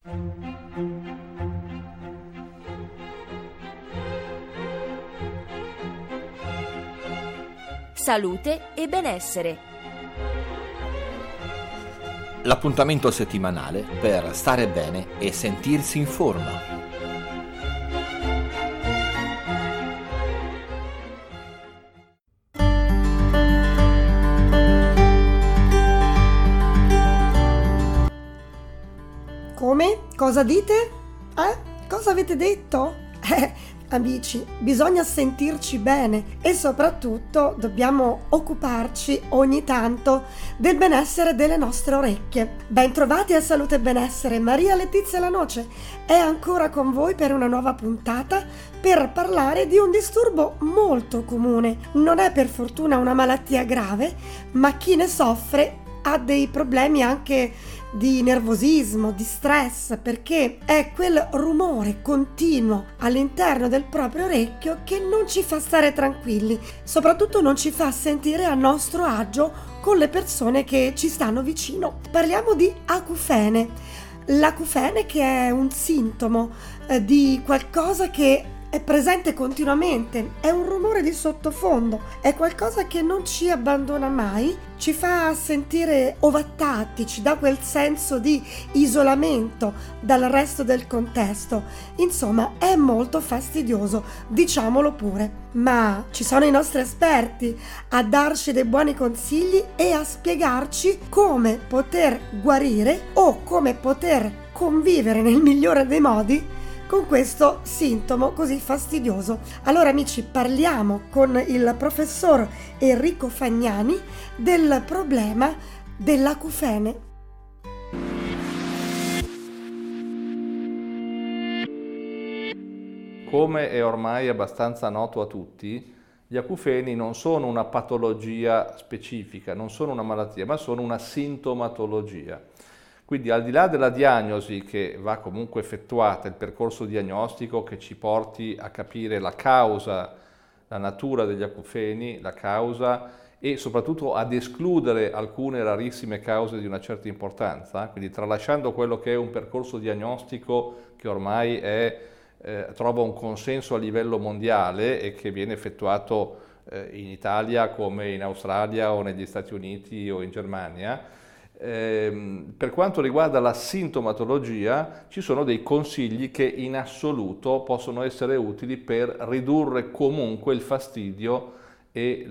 Salute e benessere. L'appuntamento settimanale per stare bene e sentirsi in forma. Come? Cosa dite? Cosa avete detto? Amici, bisogna sentirci bene e soprattutto dobbiamo occuparci ogni tanto del benessere delle nostre orecchie. Bentrovati a Salute e Benessere, Maria Letizia La Noce è ancora con voi per una nuova puntata per parlare di un disturbo molto comune. Non è per fortuna una malattia grave, ma chi ne soffre ha dei problemi anche di nervosismo, di stress, perché è quel rumore continuo all'interno del proprio orecchio che non ci fa stare tranquilli, soprattutto non ci fa sentire a nostro agio con le persone che ci stanno vicino. Parliamo di acufene. L'acufene che è un sintomo di qualcosa che è presente continuamente, è un rumore di sottofondo, è qualcosa che non ci abbandona mai, ci fa sentire ovattati, ci dà quel senso di isolamento dal resto del contesto. Insomma, è molto fastidioso, diciamolo pure. Ma ci sono i nostri esperti a darci dei buoni consigli e a spiegarci come poter guarire o come poter convivere nel migliore dei modi con questo sintomo così fastidioso. Allora amici, parliamo con il professor Enrico Fagnani del problema dell'acufene. Come è ormai abbastanza noto a tutti, gli acufeni non sono una patologia specifica, non sono una malattia, ma sono una sintomatologia. Quindi al di là della diagnosi che va comunque effettuata, il percorso diagnostico che ci porti a capire la causa, la natura degli acufeni, la causa e soprattutto ad escludere alcune rarissime cause di una certa importanza, quindi tralasciando quello che è un percorso diagnostico che ormai trova un consenso a livello mondiale e che viene effettuato in Italia come in Australia o negli Stati Uniti o in Germania. Per quanto riguarda la sintomatologia, ci sono dei consigli che in assoluto possono essere utili per ridurre comunque il fastidio e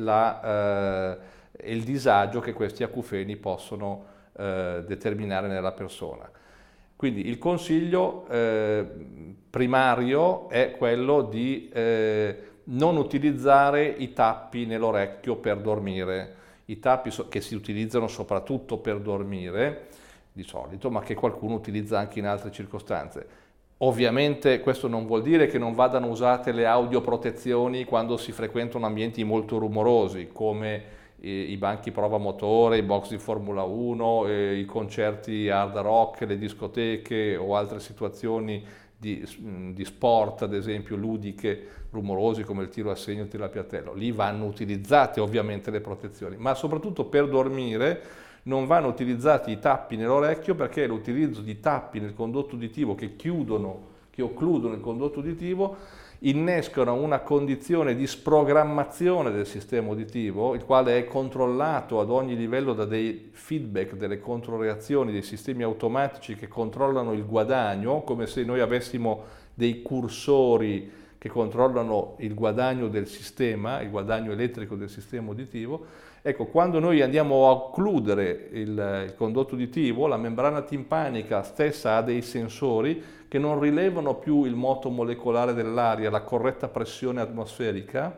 il disagio che questi acufeni possono determinare nella persona. Quindi il consiglio primario è quello di non utilizzare i tappi nell'orecchio per dormire. I tappi che si utilizzano soprattutto per dormire, di solito, ma che qualcuno utilizza anche in altre circostanze. Ovviamente questo non vuol dire che non vadano usate le audioprotezioni quando si frequentano ambienti molto rumorosi, come i banchi prova motore, i box di Formula 1, i concerti hard rock, le discoteche o altre situazioni di sport, ad esempio ludiche, rumorosi come il tiro a segno, il tiro a piattello. Lì vanno utilizzate ovviamente le protezioni, ma soprattutto per dormire non vanno utilizzati i tappi nell'orecchio, perché l'utilizzo di tappi nel condotto uditivo che occludono il condotto uditivo innescano una condizione di sprogrammazione del sistema uditivo, il quale è controllato ad ogni livello da dei feedback, delle controreazioni, dei sistemi automatici che controllano il guadagno, come se noi avessimo dei cursori che controllano il guadagno del sistema, il guadagno elettrico del sistema uditivo. Ecco, quando noi andiamo a occludere il condotto uditivo, la membrana timpanica stessa ha dei sensori che non rilevano più il moto molecolare dell'aria, la corretta pressione atmosferica,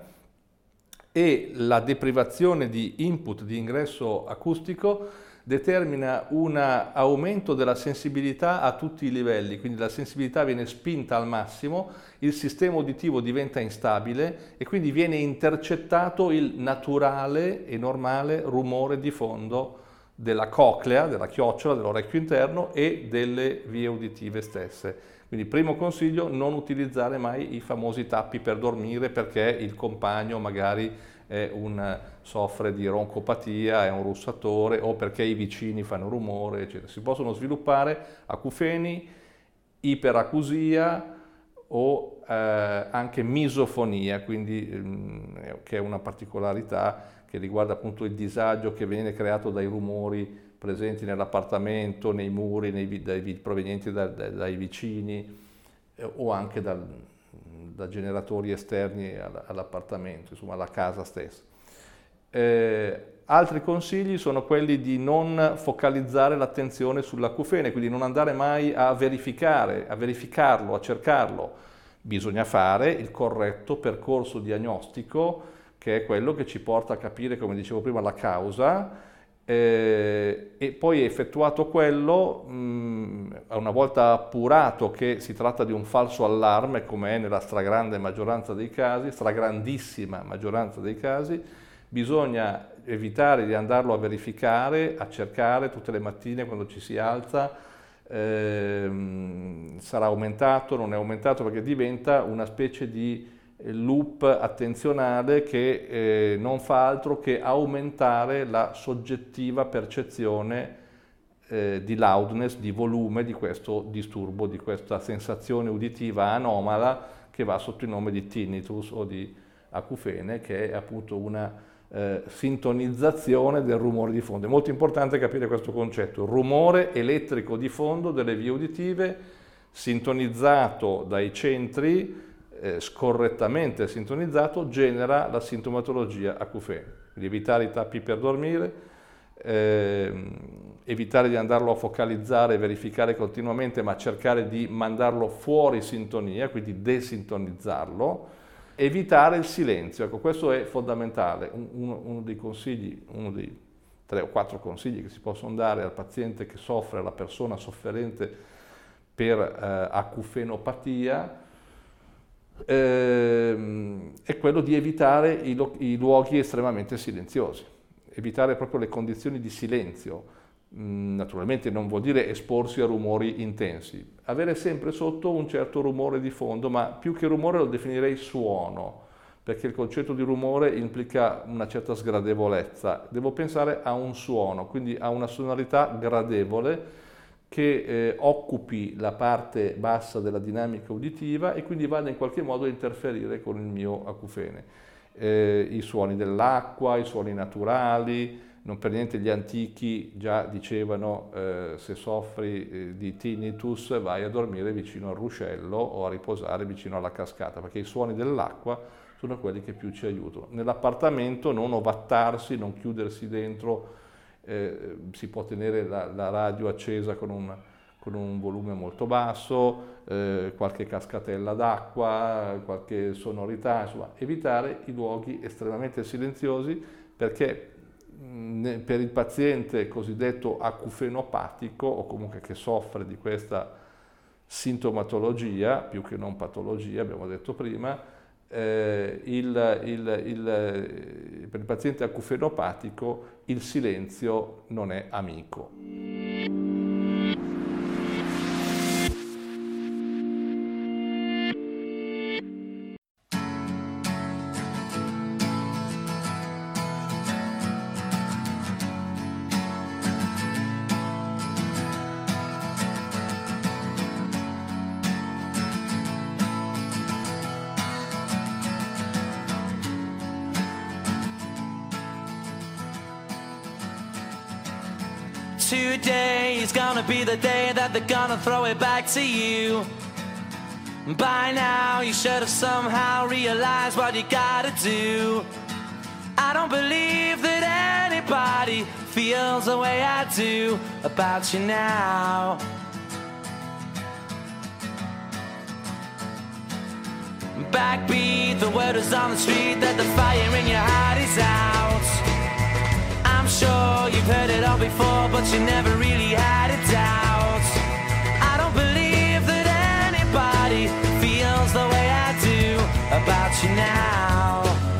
e la deprivazione di input, di ingresso acustico, determina un aumento della sensibilità a tutti i livelli, quindi la sensibilità viene spinta al massimo, il sistema uditivo diventa instabile e quindi viene intercettato il naturale e normale rumore di fondo della coclea, della chiocciola, dell'orecchio interno e delle vie uditive stesse. Quindi primo consiglio, non utilizzare mai i famosi tappi per dormire, perché il compagno magari soffre di roncopatia, è un russatore, o perché i vicini fanno rumore, eccetera. Si possono sviluppare acufeni iperacusia o anche misofonia, quindi che è una particolarità che riguarda appunto il disagio che viene creato dai rumori presenti nell'appartamento, nei muri, provenienti dai vicini o anche da generatori esterni all'appartamento, insomma alla casa stessa. Altri consigli sono quelli di non focalizzare l'attenzione sull'acufene, quindi non andare mai a verificarlo, a cercarlo. Bisogna fare il corretto percorso diagnostico, che è quello che ci porta a capire, come dicevo prima, la causa, e poi effettuato quello, una volta appurato che si tratta di un falso allarme, come è nella stragrandissima maggioranza dei casi, bisogna evitare di andarlo a verificare, a cercare tutte le mattine quando ci si alza, sarà aumentato, non è aumentato, perché diventa una specie di loop attenzionale che non fa altro che aumentare la soggettiva percezione di loudness, di volume di questo disturbo, di questa sensazione uditiva anomala che va sotto il nome di tinnitus o di acufene, che è appunto una sintonizzazione del rumore di fondo. È molto importante capire questo concetto: rumore elettrico di fondo delle vie uditive sintonizzato dai centri, scorrettamente sintonizzato, genera la sintomatologia acufene. Quindi evitare i tappi per dormire, evitare di andarlo a focalizzare e verificare continuamente, ma cercare di mandarlo fuori sintonia, quindi desintonizzarlo. Evitare il silenzio, ecco, questo è fondamentale. Uno dei consigli, uno dei 3 o 4 consigli che si possono dare al paziente che soffre, alla persona sofferente per acufenopatia, è quello di evitare i luoghi estremamente silenziosi, evitare proprio le condizioni di silenzio. Naturalmente non vuol dire esporsi a rumori intensi, avere sempre sotto un certo rumore di fondo, ma più che rumore lo definirei suono, perché il concetto di rumore implica una certa sgradevolezza. Devo pensare a un suono, quindi a una sonorità gradevole che occupi la parte bassa della dinamica uditiva e quindi vada in qualche modo a interferire con il mio acufene. I suoni dell'acqua, i suoni naturali. Non per niente gli antichi già dicevano se soffri di tinnitus vai a dormire vicino al ruscello o a riposare vicino alla cascata, perché i suoni dell'acqua sono quelli che più ci aiutano. Nell'appartamento non ovattarsi, non chiudersi dentro, si può tenere la radio accesa con un volume molto basso, qualche cascatella d'acqua, qualche sonorità, insomma evitare i luoghi estremamente silenziosi, perché per il paziente cosiddetto acufenopatico, o comunque che soffre di questa sintomatologia, più che non patologia, abbiamo detto prima, per il paziente acufenopatico il silenzio non è amico. Today is gonna be the day that they're gonna throw it back to you. By now you should have somehow realized what you gotta do. I don't believe that anybody feels the way I do about you now. Backbeat, the word is on the street that the fire in your heart is out. I'm sure you've heard it all before, but you never really had a doubt. I don't believe that anybody feels the way I do about you now.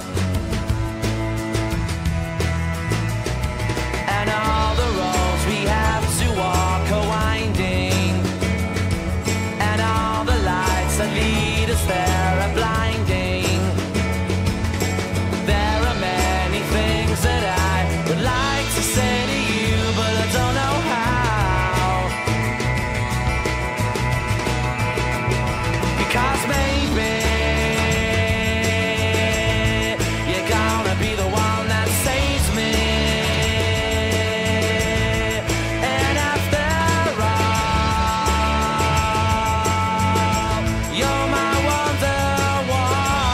And all the roads we have to walk are winding, and all the lights that lead us there are blinding. There are many things that I would like to say to you, but I don't know how. 'cause maybe you're gonna be the one that saves me. And after all, you're my wonderwall.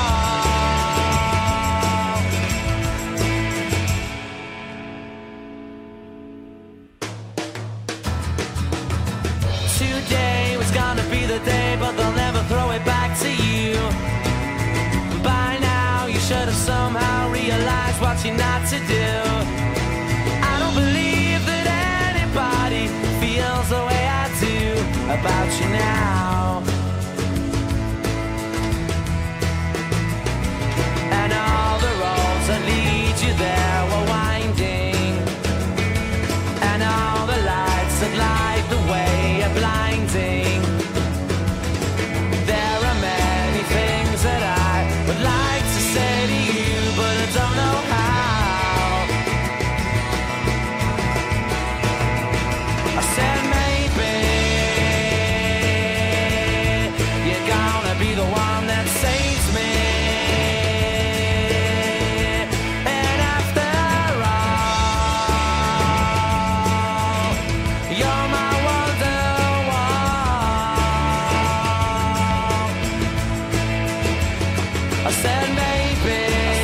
'Today was gonna be the day, but they'll never throw it back to you. By now you should have somehow realized what you're not to do. I don't believe that anybody feels the way I do about you now. And all the roads that lead you there were winding, and all the lights that light the way are blinding. There are many things that I would like to say to you, but I don't know how. I said maybe you're gonna be the one that saves me. And after all, you're my wonderwall. I said maybe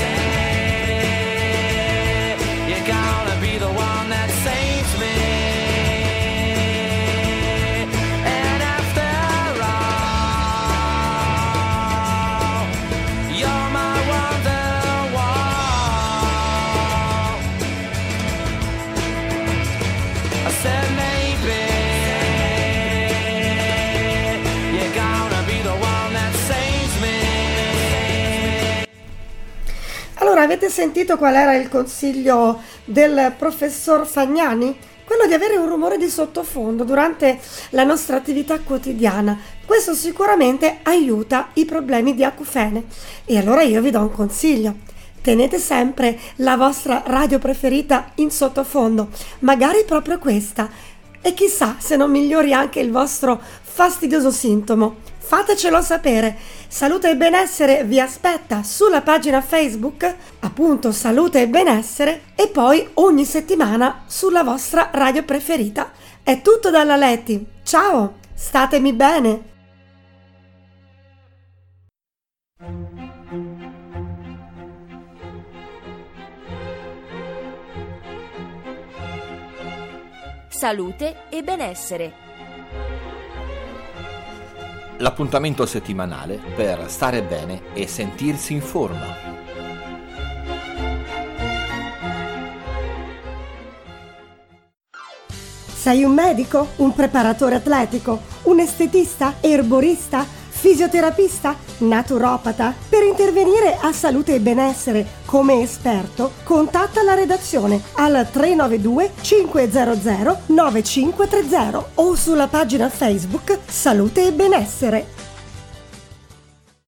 you're gonna be the one that saves me. And after all, you're my wonderwall. I said maybe you're gonna be the one that saves me. Allora, avete sentito qual era il consiglio del professor Fagnani? Quello di avere un rumore di sottofondo durante la nostra attività quotidiana. Questo sicuramente aiuta i problemi di acufene. E allora io vi do un consiglio. Tenete sempre la vostra radio preferita in sottofondo, magari proprio questa. E chissà se non migliori anche il vostro fastidioso sintomo. Fatecelo sapere. Salute e Benessere vi aspetta sulla pagina Facebook, appunto Salute e Benessere, e poi ogni settimana sulla vostra radio preferita. È tutto dalla Leti. Ciao, statemi bene. Salute e benessere. L'appuntamento settimanale per stare bene e sentirsi in forma. Sei un medico? Un preparatore atletico? Un estetista? Erborista? Fisioterapista? Naturopata? Per intervenire a Salute e Benessere come esperto, contatta la redazione al 392 500 9530 o sulla pagina Facebook Salute e Benessere.